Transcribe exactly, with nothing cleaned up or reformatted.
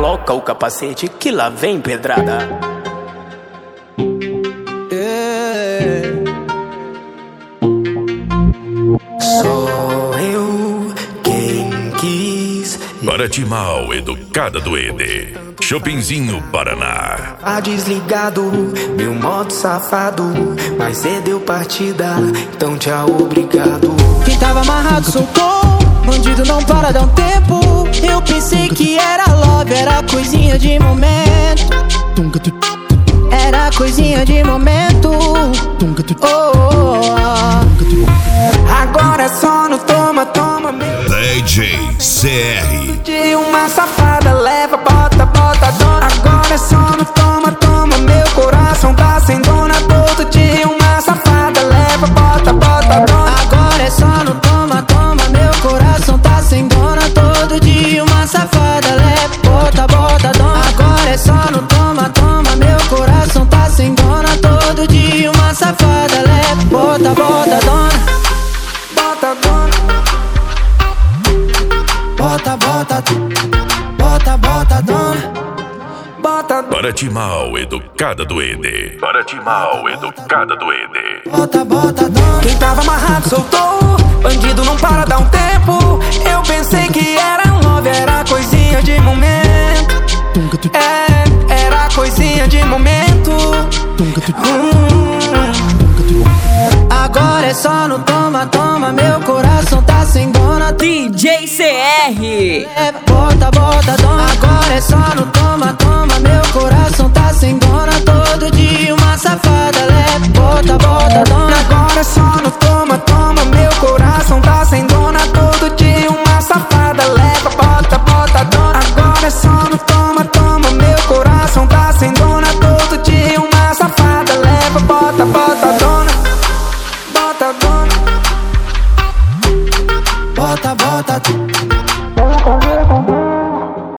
coloca o capacete que lá vem pedrada. Yeah. Sou eu quem quis. Paraty-Mal, educada do Ede. Shoppingzinho Paraná. Tá desligado, meu modo safado, mas cê deu partida, então tchau, obrigado. Quem tava amarrado soltou, bandido não para, dá um tempo. Eu pensei que era love, era coisinha de momento. Era coisinha de momento. Oh, oh, oh. Agora é só no toma, toma, meu D J C R. de uma safada, leva, bota, bota, dona. Agora é só no toma, toma, meu coração tá sem dona. Todo dia uma safada, leva, bota, bota, dona. Agora é só no toma, toma, meu coração tá sem dona. Todo dia uma safada, leva, bota, bota, dona. Agora é só no toma, toma, meu coração tá sem dona. Todo dia uma safada, leva, bota, bota, dona. Bota, dona. Bota, bota, bota, bota, dona. Bota, dona. Paraty-Mal, educada do Ede. Paraty-Mal, educada do Ede. Bota, bota, dona. Quem tava amarrado soltou, bandido não para, dá um tempo. Eu pensei que era love, era coisinha de momento. É, era coisinha de momento. Hum. Agora é só no toma, toma, meu coração tá sem dona. D J C R. É, bota, bota, dona. Agora é só no toma, toma, meu coração tá sem dona. Todo dia uma safada, leve, bota, bota, dona. Agora é só no toma, toma, meu coração tá sem dona. Todo dia uma safada, leva, bota, bota, dona. Agora é só no toma, toma, meu coração tá sem dona. Todo dia uma safada, leva, bota, bota, dona. Bota, dona. Bota, bota,